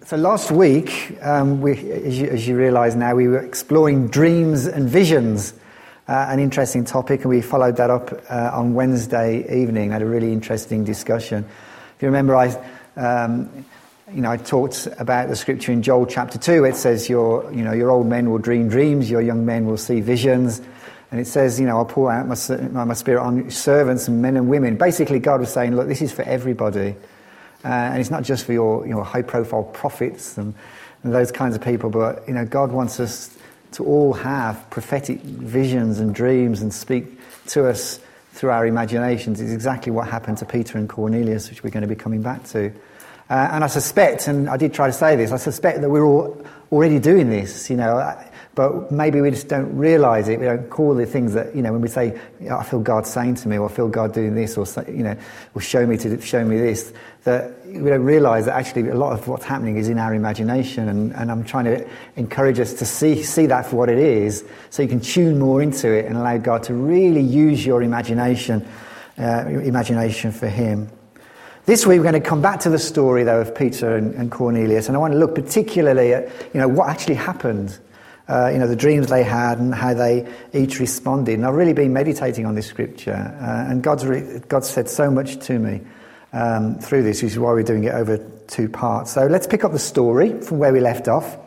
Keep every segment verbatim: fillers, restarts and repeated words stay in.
So last week, um, we, as you, as you realise now, we were exploring dreams and visions, uh, an interesting topic, and we followed that up uh, on Wednesday evening. Had a really interesting discussion. If you remember, I, um, you know, I talked about the scripture in Joel chapter two. It says, "Your, you know, your old men will dream dreams, your young men will see visions," and it says, "You know, I'll pour out my, my spirit on servants and men and women." Basically, God was saying, "Look, this is for everybody." Uh, and it's not just for your, your high-profile prophets and, and those kinds of people, but you know, God wants us to all have prophetic visions and dreams and speak to us through our imaginations. It's exactly what happened to Peter and Cornelius, which we're going to be coming back to. Uh, and I suspect, and I did try to say this, I suspect that we're all already doing this, you know, but maybe we just don't realise it. We don't call the things that, you know, when we say, I feel God saying to me, or I feel God doing this, or, you know, or show me to show me this, that we don't realise that actually a lot of what's happening is in our imagination, and, and I'm trying to encourage us to see see that for what it is, so you can tune more into it and allow God to really use your imagination, uh, imagination for Him. This week we're going to come back to the story, though, of Peter and, and Cornelius, and I want to look particularly at, you know, what actually happened. Uh, you know, the dreams they had and how they each responded. And I've really been meditating on this scripture, uh, and God's re- God's said so much to me um, through this, which is why we're doing it over two parts. So let's pick up the story from where we left off.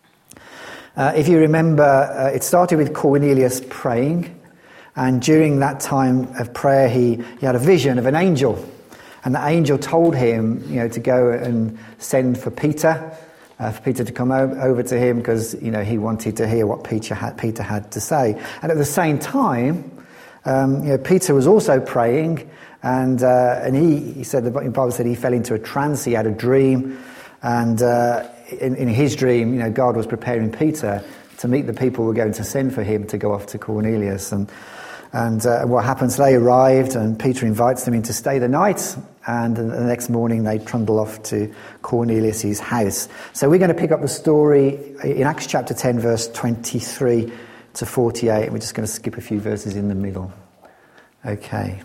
Uh, if you remember, uh, it started with Cornelius praying, and during that time of prayer, he, he had a vision of an angel, and the angel told him, you know, to go and send for Peter. Uh, for Peter to come o- over to him because, you know, he wanted to hear what Peter had, Peter had to say. And at the same time, um, you know, Peter was also praying, and uh, and he, he said, the Bible said he fell into a trance. He had a dream, and uh, in, in his dream, you know, God was preparing Peter to meet the people who were going to send for him to go off to Cornelius. And and uh, what happens? They arrived, and Peter invites them in to stay the night. And the next morning they trundle off to Cornelius' house. So we're going to pick up the story in Acts chapter ten, verse twenty-three to forty-eight. We're just going to skip a few verses in the middle. Okay.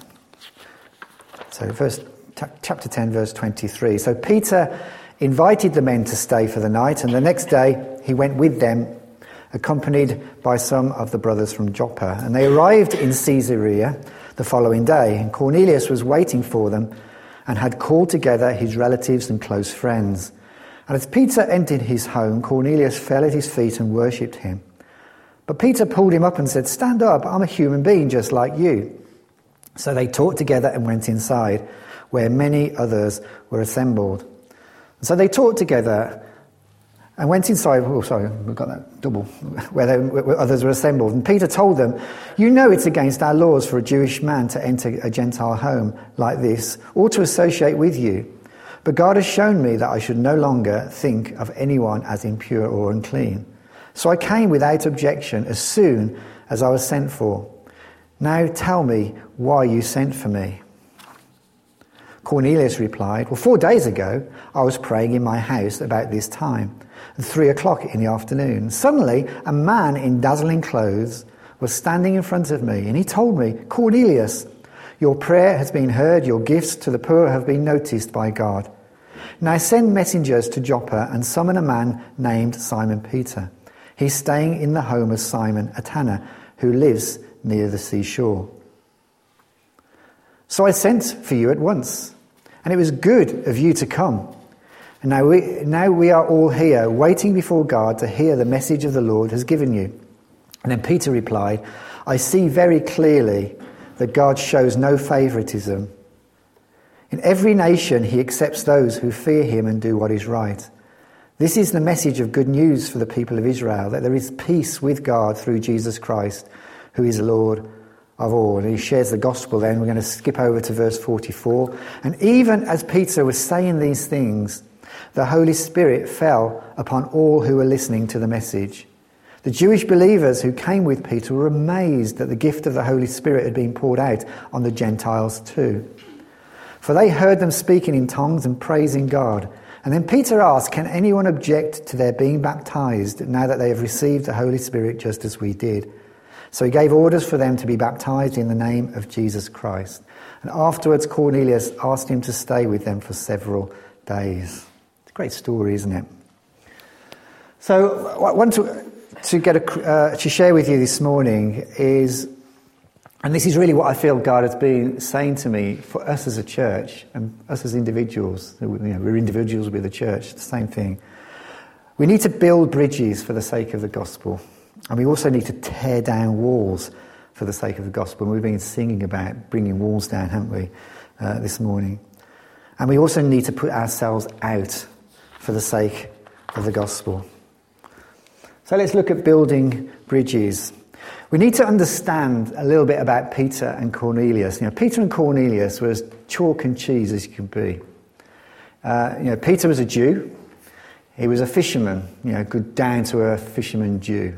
So verse, t- chapter ten, verse twenty-three. So Peter invited the men to stay for the night, and the next day he went with them, accompanied by some of the brothers from Joppa. And they arrived in Caesarea the following day, and Cornelius was waiting for them, and had called together his relatives and close friends. And as Peter entered his home, Cornelius fell at his feet and worshipped him. But Peter pulled him up and said, "Stand up, I'm a human being just like you." So they talked together and went inside, where many others were assembled. And so they talked together and went inside, oh sorry, we've got that double, where, they, where others were assembled. And Peter told them, "You know it's against our laws for a Jewish man to enter a Gentile home like this, or to associate with you. But God has shown me that I should no longer think of anyone as impure or unclean. So I came without objection as soon as I was sent for. Now tell me why you sent for me." Cornelius replied, "Well, four days ago I was praying in my house about this time, at three o'clock in the afternoon. Suddenly, a man in dazzling clothes was standing in front of me, and he told me, 'Cornelius, your prayer has been heard, your gifts to the poor have been noticed by God. Now send messengers to Joppa and summon a man named Simon Peter. He's staying in the home of Simon, a tanner, who lives near the seashore.' So I sent for you at once, and it was good of you to come. And now we, now we are all here, waiting before God to hear the message of the Lord has given you." And then Peter replied, "I see very clearly that God shows no favoritism. In every nation he accepts those who fear him and do what is right. This is the message of good news for the people of Israel, that there is peace with God through Jesus Christ, who is Lord of all." And he shares the gospel then. We're going to skip over to verse forty-four. "And even as Peter was saying these things, the Holy Spirit fell upon all who were listening to the message. The Jewish believers who came with Peter were amazed that the gift of the Holy Spirit had been poured out on the Gentiles too. For they heard them speaking in tongues and praising God. And then Peter asked, 'Can anyone object to their being baptized now that they have received the Holy Spirit just as we did?' So he gave orders for them to be baptized in the name of Jesus Christ. And afterwards Cornelius asked him to stay with them for several days." It's a great story, isn't it? So what I want to, to, get a, uh, to share with you this morning is, and this is really what I feel God has been saying to me for us as a church and us as individuals. You know, we're individuals with the church, the same thing. We need to build bridges for the sake of the gospel. And we also need to tear down walls for the sake of the gospel. And we've been singing about bringing walls down, haven't we, uh, this morning. And we also need to put ourselves out for the sake of the gospel. So let's look at building bridges. We need to understand a little bit about Peter and Cornelius. You know, Peter and Cornelius were as chalk and cheese as you could be. Uh, you know, Peter was a Jew. He was a fisherman, you know, good down-to-earth fisherman Jew.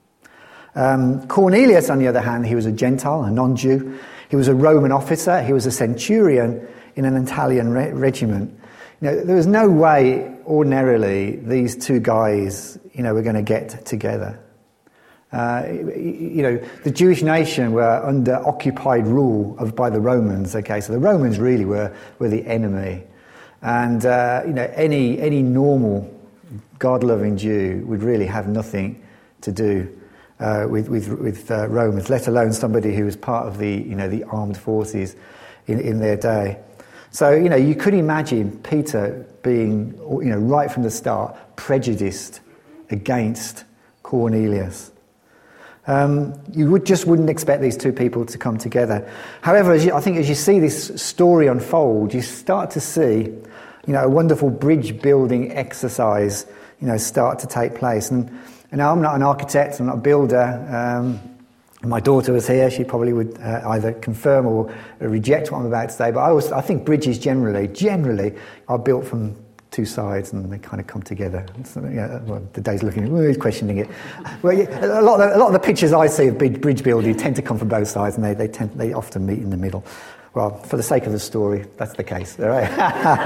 Um, Cornelius, on the other hand, he was a Gentile, a non-Jew. He was a Roman officer. He was a centurion in an Italian re- regiment. You know, there was no way, ordinarily, these two guys, you know, were going to get together. Uh, you know, the Jewish nation were under occupied rule of by the Romans. Okay, so the Romans really were were the enemy, and uh, you know, any any normal God-loving Jew would really have nothing to do uh, with with with uh, Romans, let alone somebody who was part of the you know the armed forces in, in their day. So you know, you could imagine Peter being you know right from the start prejudiced against Cornelius. Um, you would just wouldn't expect these two people to come together. However, as you, I think as you see this story unfold, you start to see, you know, a wonderful bridge building exercise, you know, start to take place. And, and I'm not an architect, I'm not a builder. Um, my daughter was here; she probably would uh, either confirm or reject what I'm about to say. But I, was, I think bridges generally, generally, are built from two sides, and they kind of come together. So, yeah, well, the day's looking, well, he's questioning it. Well, yeah, a lot of the, a lot of the pictures I see of big bridge building tend to come from both sides, and they they tend they often meet in the middle. Well, for the sake of the story, that's the case. All right.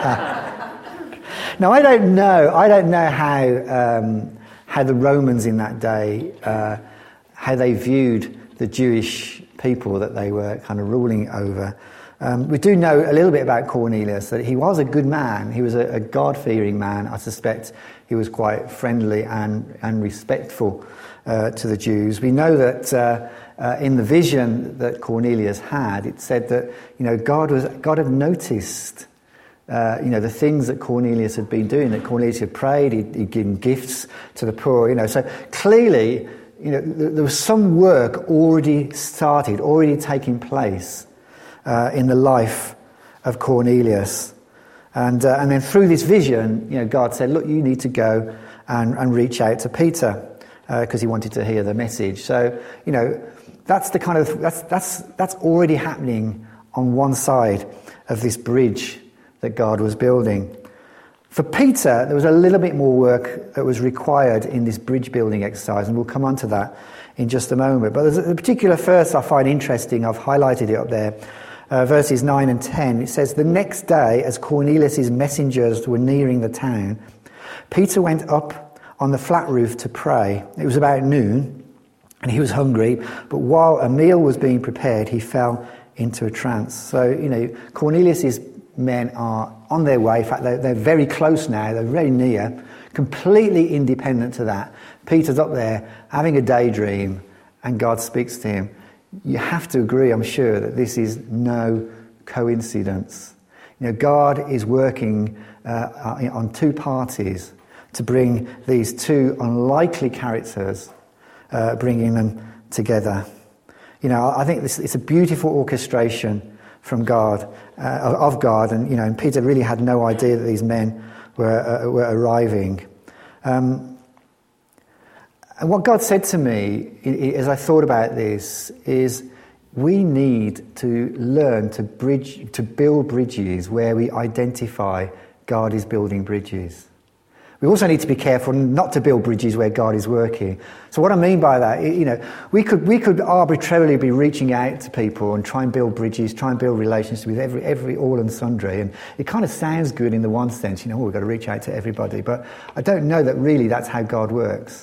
Now, I don't know. I don't know how um, how the Romans in that day uh, how they viewed the Jewish people that they were kind of ruling over. Um, we do know a little bit about Cornelius, that he was a good man. He was a, a God-fearing man. I suspect he was quite friendly and, and respectful uh, to the Jews. We know that uh, uh, in the vision that Cornelius had, it said that you know God was God had noticed uh, you know the things that Cornelius had been doing. That Cornelius had prayed, he'd, he'd given gifts to the poor. You know, so clearly, you know, th- there was some work already started, already taking place. Uh, in the life of Cornelius. And uh, and then through this vision, you know, God said, look, you need to go and, and reach out to Peter because uh, he wanted to hear the message. So, you know, that's the kind of, that's that's that's already happening on one side of this bridge that God was building. For Peter, there was a little bit more work that was required in this bridge building exercise, and we'll come on to that in just a moment. But there's a particular verse I find interesting. I've highlighted it up there. Uh, verses nine and ten, it says, the next day, as Cornelius' messengers were nearing the town, Peter went up on the flat roof to pray. It was about noon, and he was hungry, but while a meal was being prepared, he fell into a trance. So, you know, Cornelius' men are on their way. In fact, they're, they're very close now, they're very near, completely independent to that. Peter's up there having a daydream, and God speaks to him. You have to agree, I'm sure, that this is no coincidence. You know, God is working uh, on two parties to bring these two unlikely characters, uh, bringing them together. You know, I think this, it's a beautiful orchestration from God, uh, of God, and you know, and Peter really had no idea that these men were uh, were arriving. Um, And what God said to me as I thought about this is we need to learn to bridge, to build bridges where we identify God is building bridges. We also need to be careful not to build bridges where God is working. So what I mean by that, you know, we could we could arbitrarily be reaching out to people and try and build bridges, try and build relationships with every every all and sundry. And it kind of sounds good in the one sense, you know, oh, we've got to reach out to everybody. But I don't know that really that's how God works.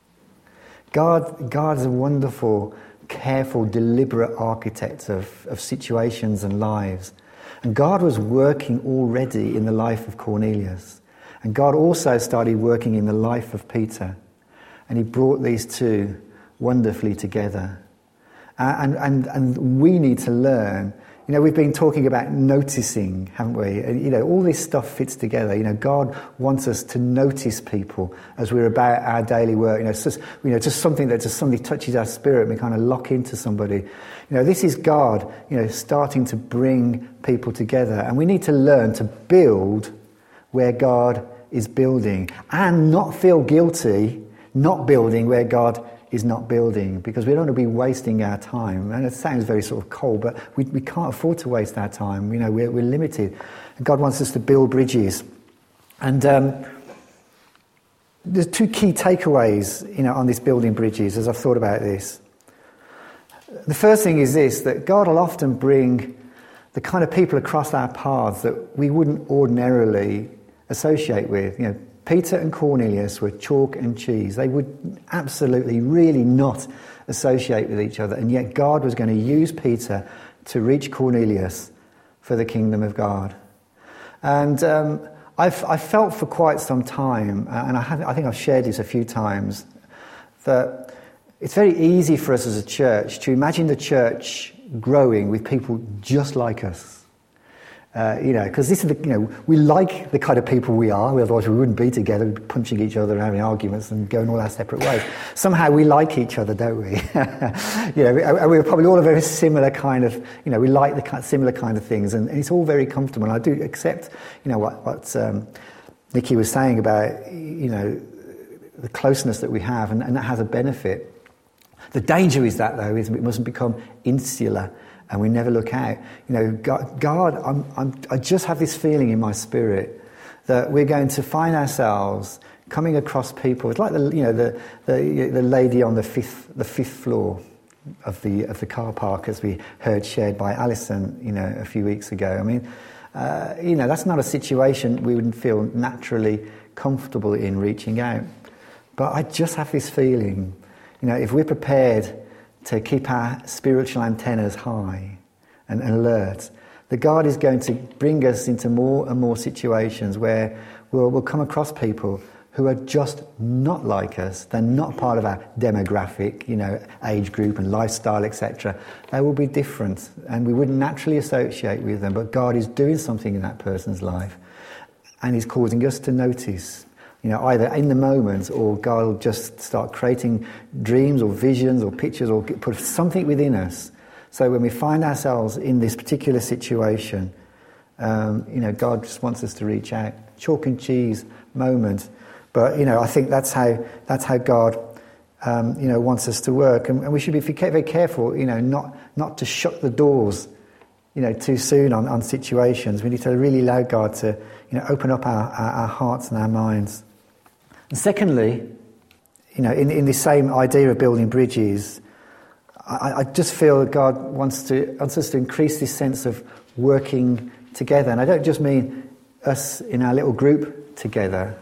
God, God is a wonderful, careful, deliberate architect of, of situations and lives. And God was working already in the life of Cornelius. And God also started working in the life of Peter. And he brought these two wonderfully together. Uh, and, and, and we need to learn. You know, we've been talking about noticing, haven't we? And, you know, all this stuff fits together. You know, God wants us to notice people as we're about our daily work. You know, it's just, you know, just something that just somebody touches our spirit and we kind of lock into somebody. You know, this is God, you know, starting to bring people together. And we need to learn to build where God is building and not feel guilty not building where God is not building, because we don't want to be wasting our time. And it sounds very sort of cold, but we, we can't afford to waste our time. You know, we're, we're limited. And God wants us to build bridges. And um, there's two key takeaways, you know, on this building bridges as I've thought about this. The first thing is this, that God will often bring the kind of people across our paths that we wouldn't ordinarily associate with. You know, Peter and Cornelius were chalk and cheese. They would absolutely, really not associate with each other. And yet God was going to use Peter to reach Cornelius for the kingdom of God. And um, I've, I've felt for quite some time, and I, have, I think I've shared this a few times, that it's very easy for us as a church to imagine the church growing with people just like us. Uh, you know, because this is the, you know, we like the kind of people we are, otherwise we wouldn't be together, punching each other and having arguments and going all our separate ways. Somehow we like each other, don't we? You know, we're probably all a very similar kind of, you know, we like the kind, similar kind of things, and, and it's all very comfortable. And I do accept, you know, what, what um, Nikki was saying about, you know, the closeness that we have, and, and that has a benefit. The danger is that, though, is it mustn't become insular, and we never look out. You know, God, God I'm, I'm, I just have this feeling in my spirit that we're going to find ourselves coming across people. It's like the, you know, the the, the lady on the fifth the fifth floor of the of the car park, as we heard shared by Alison, you know, a few weeks ago. I mean, uh, you know, that's not a situation we would feel naturally comfortable in reaching out. But I just have this feeling, you know, if we're prepared to keep our spiritual antennas high and, and alert, that God is going to bring us into more and more situations where we'll, we'll come across people who are just not like us. They're not part of our demographic, you know, age group and lifestyle, et cetera. They will be different, and we wouldn't naturally associate with them, but God is doing something in that person's life, and He's causing us to notice. You know, either in the moment, or God will just start creating dreams or visions or pictures, or put something within us. So when we find ourselves in this particular situation, um, you know, God just wants us to reach out. Chalk and cheese moment. But, you know, I think that's how that's how God, um, you know, wants us to work. And, and we should be very careful, you know, not not to shut the doors, you know, too soon on, on situations. We need to really allow God to, you know, open up our, our, our hearts and our minds. And secondly, you know, in, in this same idea of building bridges, I, I just feel that God wants to wants us to increase this sense of working together. And I don't just mean us in our little group together.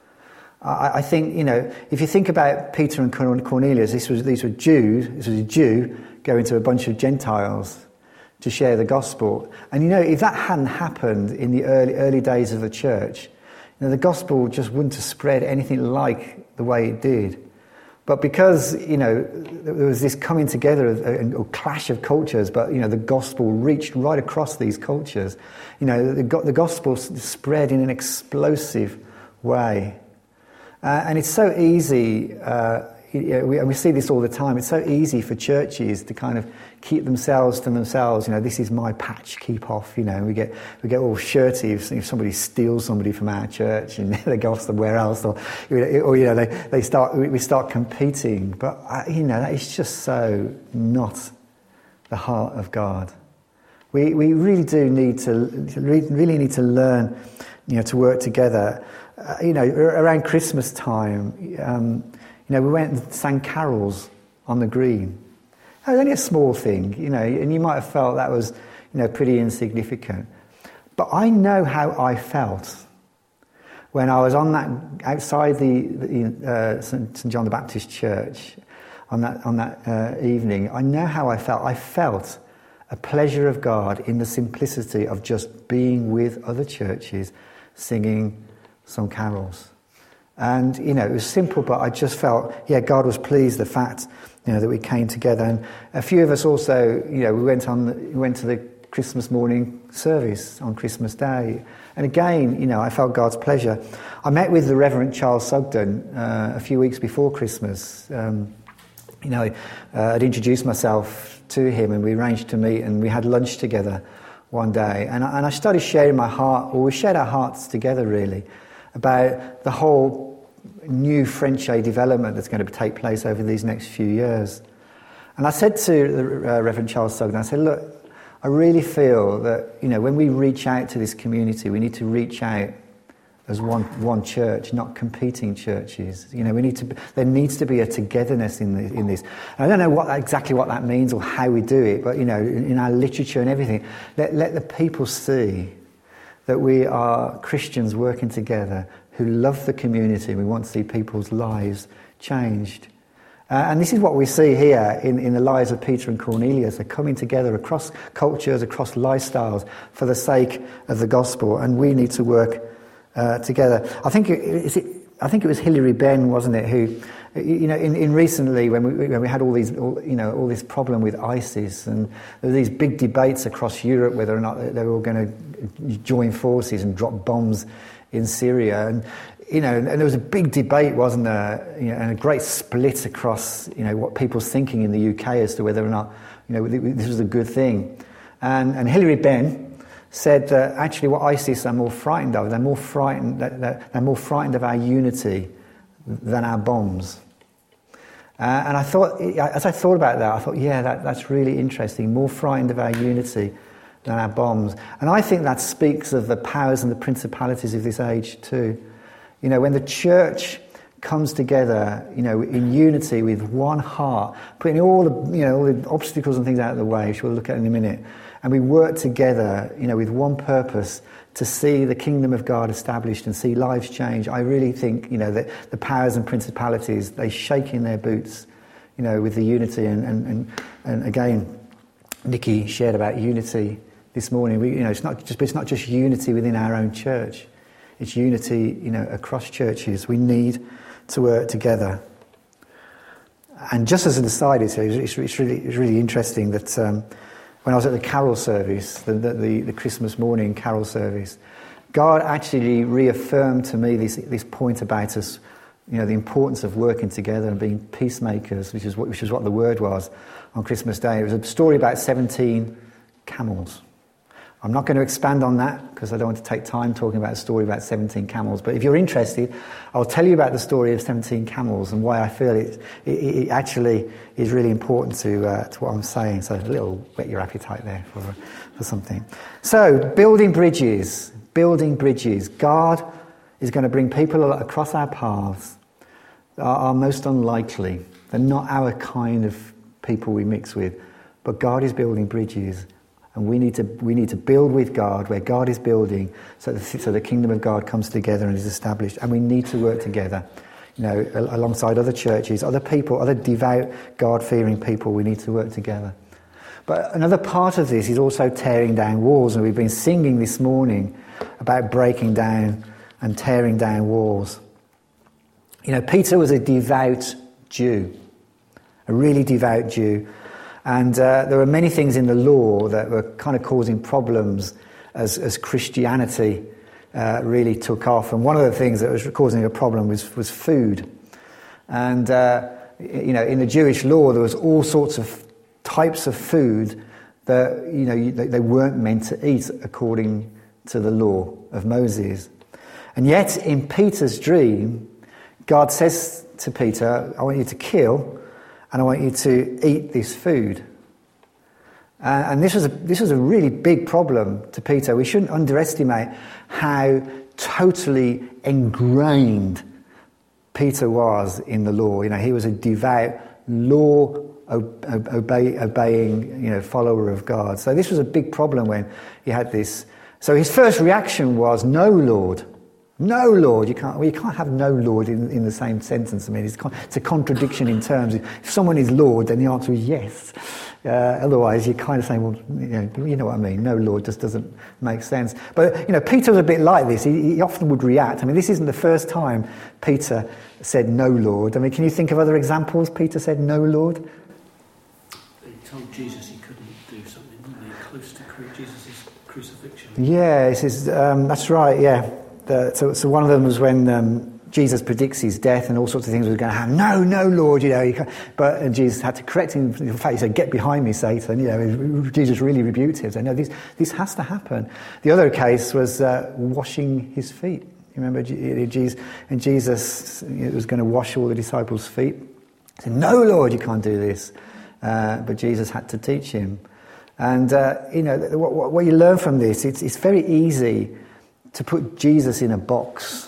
I, I think, you know, if you think about Peter and Cornelius, this was these were Jews. This was a Jew going to a bunch of Gentiles to share the gospel. And you know, if that hadn't happened in the early early days of the church, you know, the gospel just wouldn't have spread anything like the way it did. But because, you know, there was this coming together of a, a clash of cultures, but, you know, the gospel reached right across these cultures. You know, the, the gospel spread in an explosive way. Uh, and it's so easy, uh, you know, we, and we see this all the time, it's so easy for churches to kind of keep themselves to themselves. You know, this is my patch, keep off. You know, we get we get all shirty if, if somebody steals somebody from our church and they go off somewhere else, or, or you know, they, they start we start competing. But, uh, you know, that is just so not the heart of God. We we really do need to, really need to learn, you know, to work together. Uh, you know, around Christmas time, um, you know, we went and sang carols on the green. It was only a small thing, you know, and you might have felt that was, you know, pretty insignificant. But I know how I felt when I was on that outside the, the uh, Saint John the Baptist Church on that on that uh, evening. I know how I felt. I felt a pleasure of God in the simplicity of just being with other churches, singing some carols. And, you know, it was simple, but I just felt, yeah, God was pleased the fact, you know, that we came together. And a few of us also, you know, we went on, we went to the Christmas morning service on Christmas Day. And again, you know, I felt God's pleasure. I met with the Reverend Charles Sugden uh, a few weeks before Christmas. Um, you know, uh, I'd introduced myself to him and we arranged to meet and we had lunch together one day. And I, and I started sharing my heart, or we shared our hearts together really, about the whole new Frenchay development that's going to take place over these next few years. And I said to the, uh, Reverend Charles Sugden, I said, look, I really feel that, you know, when we reach out to this community, we need to reach out as one one church, not competing churches. You know, we need to. There needs to be a togetherness in the, in this. And I don't know what exactly what that means or how we do it, but you know, in, in our literature and everything, let let the people see that we are Christians working together who love the community. We want to see people's lives changed. Uh, and this is what we see here in, in the lives of Peter and Cornelius. They're coming together across cultures, across lifestyles for the sake of the gospel, and we need to work uh, together. I think it, is it, I think it was Hilary Benn, wasn't it, who, you know, in, in recently when we, when we had all these, all, you know, all this problem with ISIS, and there were these big debates across Europe whether or not they were all going to join forces and drop bombs in Syria, and you know, and there was a big debate, wasn't there, you know, and a great split across, you know, what people's thinking in the U K as to whether or not, you know, this was a good thing. And, and Hilary Benn said that actually what ISIS are more frightened of, they're more frightened, they're, they're more frightened of our unity than our bombs. Uh, and I thought, as I thought about that, I thought, yeah, that, that's really interesting, more frightened of our unity than our bombs. And I think that speaks of the powers and the principalities of this age too. You know, when the church comes together, you know, in unity with one heart, putting all the, you know, all the obstacles and things out of the way, which we'll look at in a minute, and we work together, you know, with one purpose to see the kingdom of God established and see lives change, I really think, you know, that the powers and principalities, they shake in their boots, you know, with the unity. And, and, and, and again, Nikki shared about unity this morning. We, you know, it's not just, it's not just unity within our own church. It's unity, you know, across churches. We need to work together. And just as an aside, it's, it's, it's, really, it's really interesting that um, when I was at the carol service, the, the, the Christmas morning carol service, God actually reaffirmed to me this, this point about us, you know, the importance of working together and being peacemakers, which is what, which is what the word was on Christmas Day. It was a story about seventeen camels. I'm not going to expand on that because I don't want to take time talking about a story about seventeen camels. But if you're interested, I'll tell you about the story of seventeen camels and why I feel it, it, it actually is really important to, uh, to what I'm saying. So a little whet your appetite there for, for something. So building bridges, building bridges. God is going to bring people across our paths that are, are most unlikely. They're not our kind of people we mix with. But God is building bridges. And we need to we need to build with God where God is building, so the, so the kingdom of God comes together and is established. And we need to work together, you know, alongside other churches, other people, other devout, God-fearing people. We need to work together. But another part of this is also tearing down walls, and we've been singing this morning about breaking down and tearing down walls. You know, Peter was a devout Jew, a really devout Jew. And uh, there were many things in the law that were kind of causing problems as, as Christianity uh, really took off. And one of the things that was causing a problem was, was food. And, uh, you know, in the Jewish law, there was all sorts of types of food that, you know, they weren't meant to eat according to the law of Moses. And yet, in Peter's dream, God says to Peter, I want you to kill and I want you to eat this food. Uh, and this was, a, this was a really big problem to Peter. We shouldn't underestimate how totally ingrained Peter was in the law. You know, he was a devout, law obey, obeying, you know, follower of God. So this was a big problem when he had this. So his first reaction was, "No, Lord, No, Lord. You can't, well, you can't have no, Lord in, in the same sentence. I mean, it's, it's a contradiction in terms. If someone is Lord, then the answer is yes. Uh, otherwise, you're kind of saying, well, you know, you know what I mean. No, Lord just doesn't make sense. But, you know, Peter was a bit like this. He, he often would react. I mean, this isn't the first time Peter said, no, Lord. I mean, can you think of other examples Peter said, no, Lord? He told Jesus he couldn't do something, didn't he? Close to Jesus' crucifixion. Yeah, he says, um, that's right, yeah. The, so, so one of them was when um, Jesus predicts his death and all sorts of things were going to happen. No, no, Lord, you know. You can't. But and Jesus had to correct him. In fact, he said, "Get behind me, Satan." You know, Jesus really rebuked him. So no, this this has to happen. The other case was uh, washing his feet. You remember, Jesus, and Jesus was going to wash all the disciples' feet. He said, "No, Lord, you can't do this." Uh, but Jesus had to teach him. And uh, you know, what, what you learn from this, it's it's very easy to put Jesus in a box,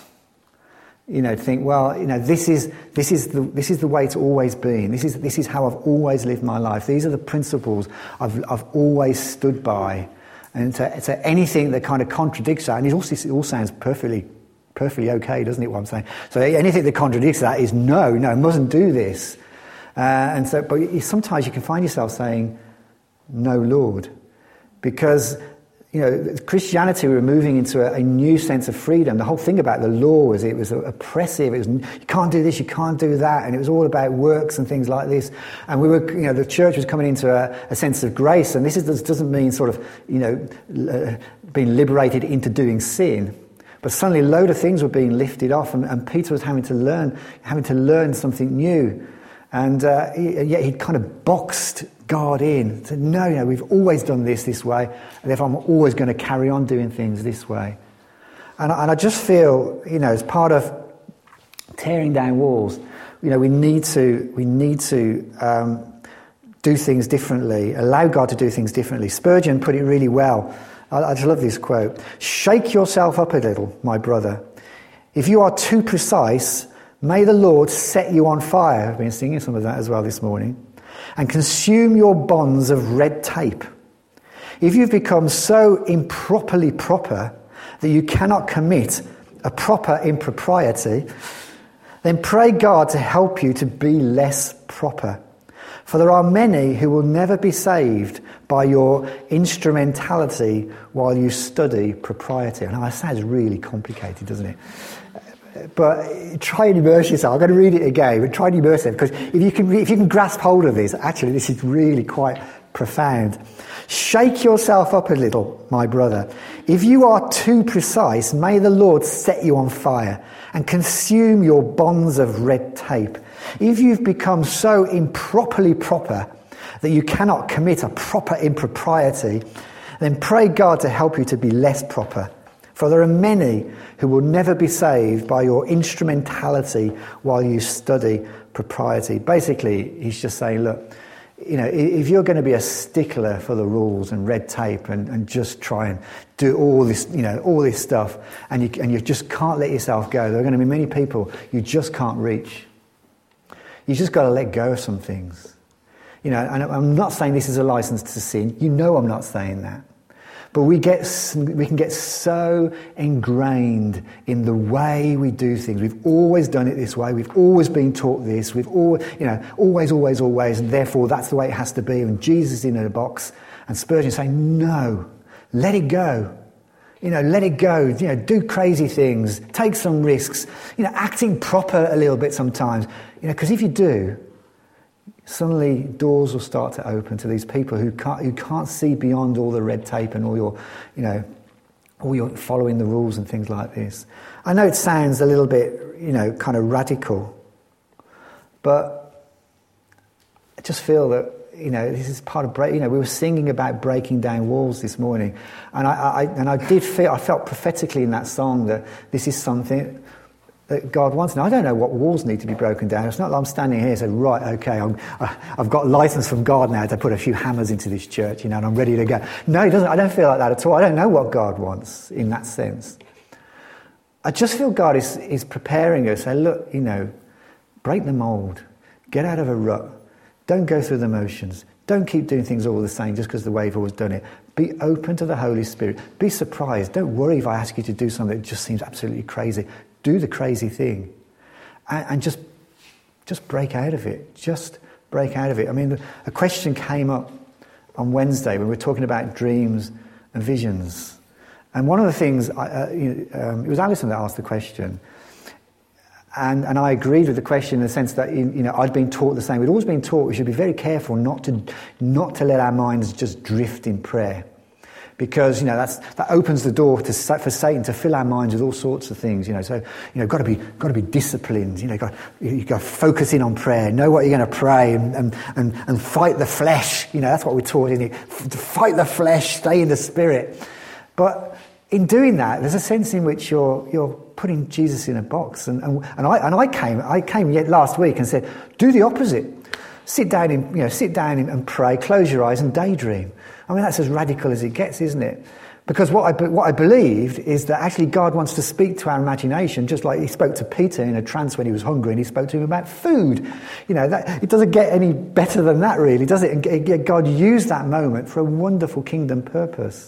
you know, to think, well, you know, this is this is the this is the way it's always been. This is this is how I've always lived my life. These are the principles I've I've always stood by, and to, to anything that kind of contradicts that, and it also it all sounds perfectly perfectly okay, doesn't it? What I'm saying. So anything that contradicts that is no, no, I mustn't do this. Uh, and so, but sometimes you can find yourself saying, "No, Lord," because, you know, Christianity, we were moving into a, a new sense of freedom. The whole thing about the law was it was oppressive. It was, you can't do this, you can't do that. And it was all about works and things like this. And we were, you know, the church was coming into a, a sense of grace. And this, is, this doesn't mean sort of, you know, uh, being liberated into doing sin. But suddenly a load of things were being lifted off. And, and Peter was having to learn, having to learn something new. And uh, he, yet he'd kind of boxed God in. Said, no, no, we've always done this this way, and therefore I'm always going to carry on doing things this way. And, and I just feel, you know, as part of tearing down walls, you know, we need to we need to um, do things differently, allow God to do things differently. Spurgeon put it really well. I, I just love this quote: "Shake yourself up a little, my brother. If you are too precise, may the Lord set you on fire." I've been singing some of that as well this morning. "And consume your bonds of red tape. If you've become so improperly proper that you cannot commit a proper impropriety, then pray God to help you to be less proper. For there are many who will never be saved by your instrumentality while you study propriety." And that sounds really complicated, doesn't it? But try and immerse yourself. I'm going to read it again, but try and immerse yourself, because if you can, if you can grasp hold of this, actually, this is really quite profound. "Shake yourself up a little, my brother. If you are too precise, may the Lord set you on fire and consume your bonds of red tape. If you've become so improperly proper that you cannot commit a proper impropriety, then pray God to help you to be less proper. For there are many who will never be saved by your instrumentality while you study propriety." Basically, he's just saying, look, you know, if you're going to be a stickler for the rules and red tape and, and just try and do all this, you know, all this stuff, and you, and you just can't let yourself go, there are going to be many people you just can't reach. You just got to let go of some things. You know, and I'm not saying this is a license to sin. You know I'm not saying that. But we get we can get so ingrained in the way we do things. We've always done it this way. We've always been taught this. We've all, you know, always, always, always, and therefore that's the way it has to be. And Jesus is in a box, and Spurgeon saying, no, let it go. You know, let it go. You know, do crazy things, take some risks. You know, acting proper a little bit sometimes. You know, because if you do, suddenly doors will start to open to these people who can't who can't see beyond all the red tape and all your, you know, all your following the rules and things like this. I know it sounds a little bit, you know, kind of radical, but I just feel that, you know, this is part of break. You know, we were singing about breaking down walls this morning, and I, I and I did feel I felt prophetically in that song that this is something that God wants. Now, I don't know what walls need to be broken down. It's not like I'm standing here and saying, right, okay, I'm, I've got license from God now to put a few hammers into this church, you know, and I'm ready to go. No, it doesn't. I don't feel like that at all. I don't know what God wants in that sense. I just feel God is, is preparing us. Say, look, you know, break the mould. Get out of a rut. Don't go through the motions. Don't keep doing things all the same just because the way you've always done it. Be open to the Holy Spirit. Be surprised. Don't worry if I ask you to do something that just seems absolutely crazy. Do the crazy thing. And, and just, just break out of it. Just break out of it. I mean, a question came up on Wednesday when we were talking about dreams and visions. And one of the things, uh, you know, um, it was Alison that asked the question. And, and I agreed with the question in the sense that, you know, I'd been taught the same. We'd always been taught we should be very careful not to not to let our minds just drift in prayer, because, you know, that's that opens the door to, for Satan to fill our minds with all sorts of things. You know, so, you know, got to be got to be disciplined. You know, got you got to focus in on prayer. Know what you're going to pray, and and and, and fight the flesh. You know, that's what we're taught in it. To fight the flesh, stay in the spirit. But in doing that, there's a sense in which you're you're putting Jesus in a box, and and, and I and I came I came yet last week and said, do the opposite. Sit down in you know sit down and pray. Close your eyes and daydream. I mean, that's as radical as it gets, isn't it? Because what I what I believed is that actually God wants to speak to our imagination, just like He spoke to Peter in a trance when he was hungry, and He spoke to him about food. You know, that it doesn't get any better than that, really, does it? And God used that moment for a wonderful kingdom purpose.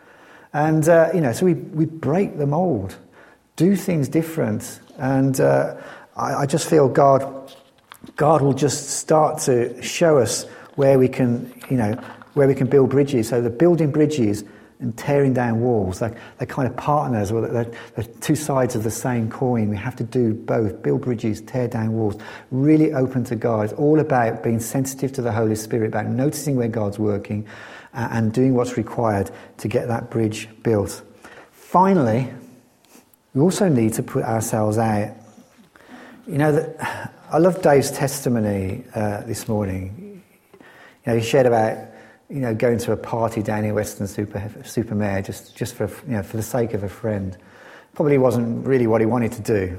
And uh, you know, so we we break the mold. Do things different, and uh, I, I just feel God, God will just start to show us where we can, you know, where we can build bridges. So the building bridges and tearing down walls, they're, they're kind of partners, or they're, they're two sides of the same coin. We have to do both: build bridges, tear down walls. Really open to God. It's all about being sensitive to the Holy Spirit, about noticing where God's working, uh, and doing what's required to get that bridge built. Finally, we also need to put ourselves out. You know, that I love Dave's testimony uh, this morning. You know, he shared about, you know, going to a party down in Weston Super Supermare just just for you know for the sake of a friend. Probably wasn't really what he wanted to do,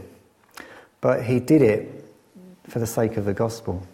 but he did it for the sake of the gospel.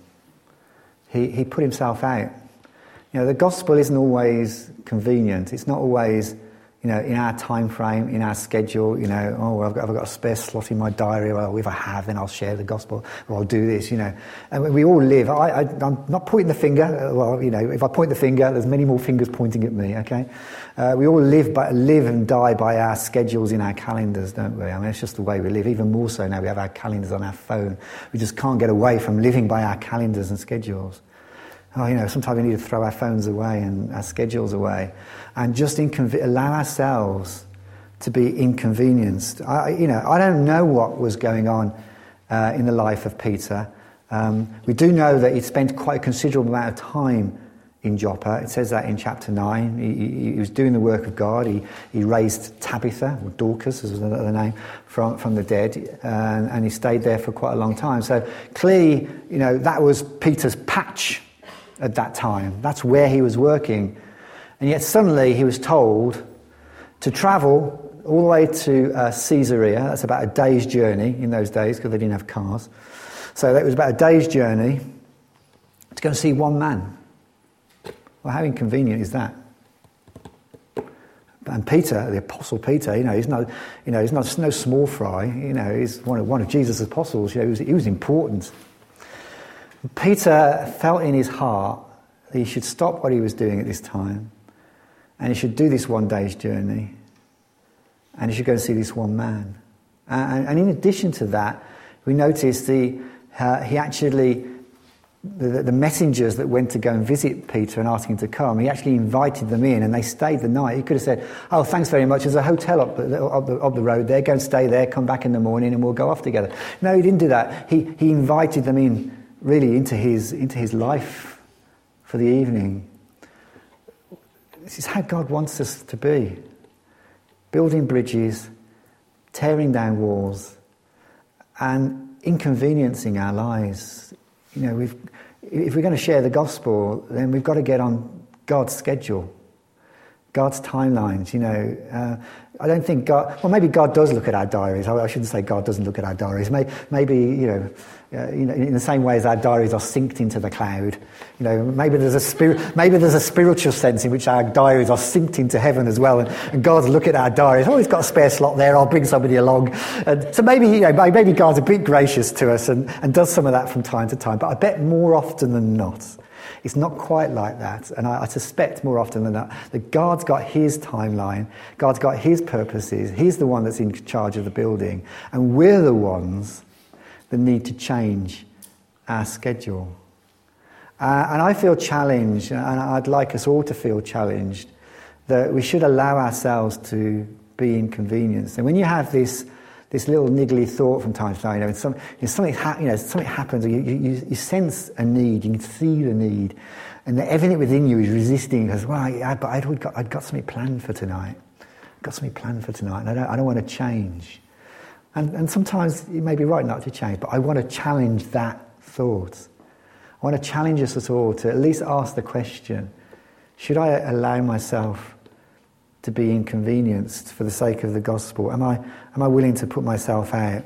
He he put himself out. You know, the gospel isn't always convenient. It's not always, you know, in our time frame, in our schedule, you know, oh, well, I've got, I've got a spare slot in my diary. Well, if I have, then I'll share the gospel, or I'll do this, you know. And we all live. I, I, I'm not pointing the finger. Well, you know, if I point the finger, there's many more fingers pointing at me, okay? Uh, we all live by, live and die by our schedules in our calendars, don't we? I mean, it's just the way we live. Even more so now, we have our calendars on our phone. We just can't get away from living by our calendars and schedules. Oh, you know, sometimes we need to throw our phones away and our schedules away, and just inconve- allow ourselves to be inconvenienced. I, you know, I don't know what was going on uh, in the life of Peter. Um, we do know that he spent quite a considerable amount of time in Joppa. It says that in chapter nine. He, he, he was doing the work of God. He, he raised Tabitha, or Dorcas as was another name, from, from the dead, and, and he stayed there for quite a long time. So clearly, you know, that was Peter's patch at that time. That's where he was working. And yet suddenly he was told to travel all the way to uh, Caesarea. That's about a day's journey in those days, because they didn't have cars. So that was about a day's journey to go and see one man. Well, how inconvenient is that? And Peter, the Apostle Peter, you know, he's not, you know, he's not no small fry. You know, he's one of one of Jesus' apostles. You know, he was, he was important. Peter felt in his heart that he should stop what he was doing at this time, and he should do this one day's journey, and he should go and see this one man. And, and in addition to that, we noticed the, uh, he actually, the, the messengers that went to go and visit Peter and ask him to come, he actually invited them in, and they stayed the night. He could have said, oh, thanks very much, there's a hotel up the, up the, up the road there, go and stay there, come back in the morning and we'll go off together. No, he didn't do that. He, he invited them in, really into his into his life for the evening. This is how God wants us to be. Building bridges, tearing down walls, and inconveniencing our lives. You know, we've if we're going to share the gospel, then we've got to get on God's schedule, God's timelines. You know, uh, I don't think God. Well, maybe God does look at our diaries. I, I shouldn't say God doesn't look at our diaries. Maybe, maybe you know. Uh, you know, in the same way as our diaries are synced into the cloud, you know, maybe there's a spirit, maybe there's a spiritual sense in which our diaries are synced into heaven as well. And, and God's look at our diaries. Oh, he's got a spare slot there. I'll bring somebody along. And so maybe, you know, maybe God's a bit gracious to us and, and does some of that from time to time. But I bet more often than not, It's not quite like that. And I, I suspect more often than not that God's got his timeline, God's got his purposes, he's the one that's in charge of the building, and we're the ones that need to change our schedule. Uh, and I feel challenged, and I'd like us all to feel challenged, that we should allow ourselves to be inconvenienced. And when you have this this little niggly thought from time to time, you know, some, you know, something, ha- you know, something happens, you, you, you sense a need, you can see the need, and that everything within you is resisting because, well, I, but I'd got, I'd got something planned for tonight. I've got something planned for tonight, and I don't, I don't want to change. And, and sometimes you may be right not to change, but I want to challenge that thought. I want to challenge us all to at least ask the question, should I allow myself to be inconvenienced for the sake of the gospel? Am I am I willing to put myself out?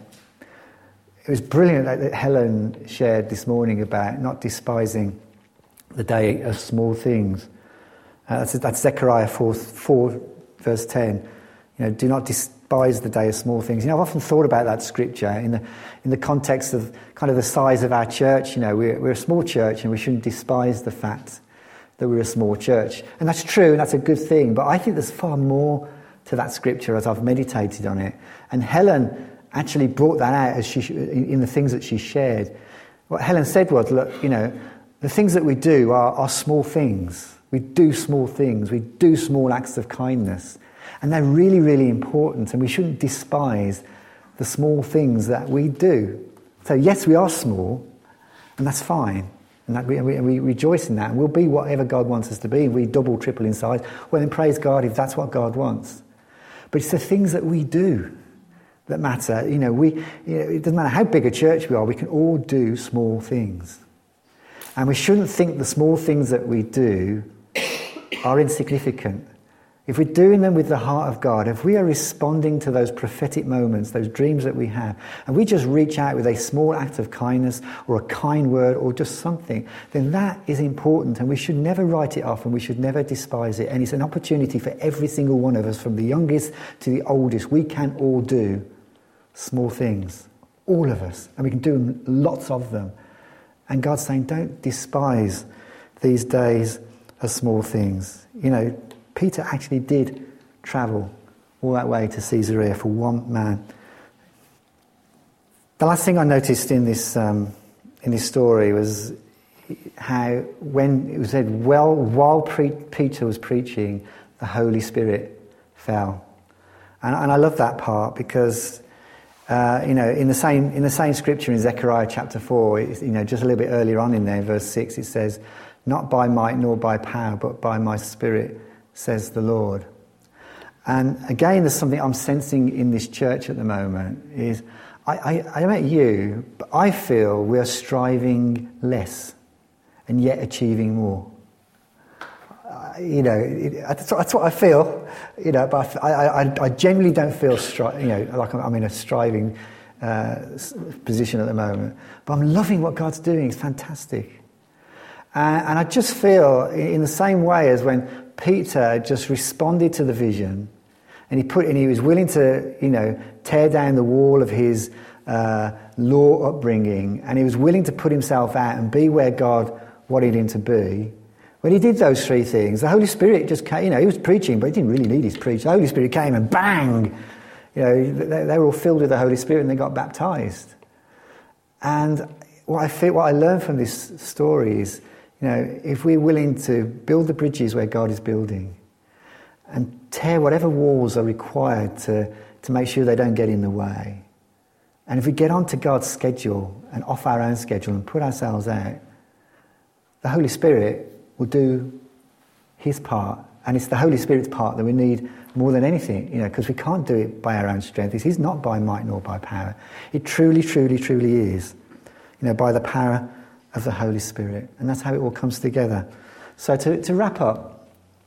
It was brilliant that Helen shared this morning about not despising the day of small things. Uh, that's, that's Zechariah four, four, verse ten. You know, do not despise the day of small things. You know, I've often thought about that scripture in the in the context of kind of the size of our church. You know, we're, we're a small church, and we shouldn't despise the fact that we're a small church. And that's true, and that's a good thing. But I think there's far more to that scripture as I've meditated on it. And Helen actually brought that out as she in the things that she shared. What Helen said was, look, you know, the things that we do are, are small things. We do small things. We do small acts of kindness. And they're really, really important. And we shouldn't despise the small things that we do. So yes, we are small, and that's fine. And that we, we, we rejoice in that. And we'll be whatever God wants us to be. We double, triple in size. Well, then praise God if that's what God wants. But it's the things that we do that matter. You know, we. You know, it doesn't matter how big a church we are. We can all do small things. And we shouldn't think the small things that we do are insignificant. If we're doing them with the heart of God, if we are responding to those prophetic moments, those dreams that we have, and we just reach out with a small act of kindness or a kind word or just something, then that is important, and we should never write it off and we should never despise it. And it's an opportunity for every single one of us, from the youngest to the oldest. We can all do small things, all of us, and we can do lots of them. And God's saying, don't despise these days as small things. You know, Peter actually did travel all that way to Caesarea for one man. The last thing I noticed in this um, in this story was how, when it was said, well, while pre- Peter was preaching, the Holy Spirit fell, and, and I love that part because uh, you know, in the same in the same scripture in Zechariah chapter four, you know, just a little bit earlier on in there, verse six, it says, "Not by might nor by power, but by my Spirit, says the Lord." And again, there's something I'm sensing in this church at the moment is, I, I, I don't know about you, but I feel we're striving less and yet achieving more. Uh, you know, it, that's, that's what I feel, you know, but I, I, I generally don't feel, stri- you know, like I'm, I'm in a striving uh, position at the moment. But I'm loving what God's doing. It's fantastic. Uh, and I just feel, in the same way as when Peter just responded to the vision, and he put, and he was willing to, you know, tear down the wall of his uh, law upbringing, and he was willing to put himself out and be where God wanted him to be. When he did those three things, the Holy Spirit just came. You know, he was preaching, but he didn't really need his preach. The Holy Spirit came and bang, you know, they, they were all filled with the Holy Spirit and they got baptized. And what I feel, what I learned from this story is, you know, if we're willing to build the bridges where God is building and tear whatever walls are required to, to make sure they don't get in the way, and if we get onto God's schedule and off our own schedule and put ourselves out, the Holy Spirit will do his part. And it's the Holy Spirit's part that we need more than anything, you know, because we can't do it by our own strength. It's not by might nor by power. It truly, truly, truly is, you know, by the power of the Holy Spirit. And that's how it all comes together. So to, to wrap up,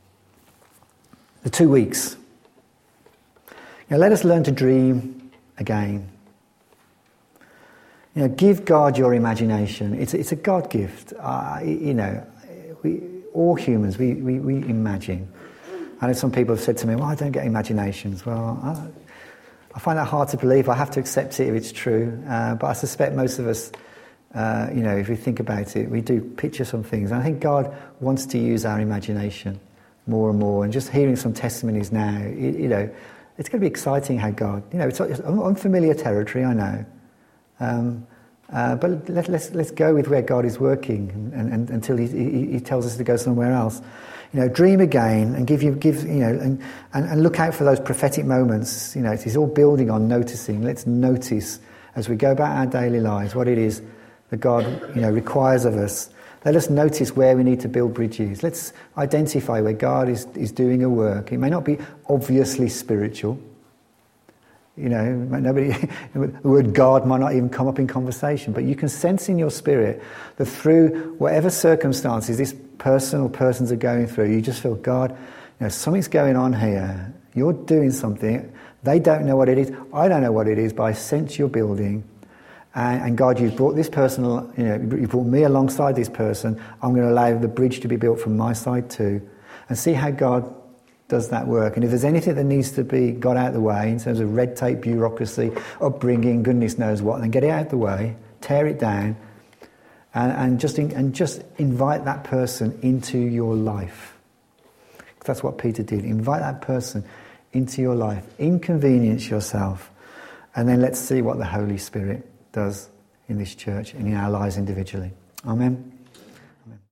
the two weeks. You know, let us learn to dream again. You know, give God your imagination. It's, it's a God gift. Uh, you know, we, all humans, we, we, we imagine. I know some people have said to me, well, I don't get imaginations. Well, I, I find that hard to believe. I have to accept it if it's true. Uh, but I suspect most of us Uh, you know, if we think about it, we do picture some things. And I think God wants to use our imagination more and more. And just hearing some testimonies now, you, you know, it's going to be exciting how God, you know, it's, it's unfamiliar territory, I know. Um, uh, but let, let's let's go with where God is working and, and, until he, he, he tells us to go somewhere else. You know, dream again and give you give you know and, and, and look out for those prophetic moments. You know, it's all building on noticing. Let's notice as we go about our daily lives what it is that God, you know, requires of us. Let us notice where we need to build bridges. Let's identify where God is, is doing a work. It may not be obviously spiritual. You know, nobody, the word God might not even come up in conversation, but you can sense in your spirit that through whatever circumstances this person or persons are going through, you just feel, God, you know, something's going on here. You're doing something. They don't know what it is. I don't know what it is, but I sense you're building. And, and God, you've brought this person, you know, you brought me alongside this person. I'm going to allow the bridge to be built from my side too. And see how God does that work. And if there's anything that needs to be got out of the way in terms of red tape, bureaucracy, upbringing, goodness knows what, then get it out of the way, tear it down, and, and just in, and just invite that person into your life. That's what Peter did. Invite that person into your life. Inconvenience yourself. And then let's see what the Holy Spirit does in this church and in our lives individually. Amen.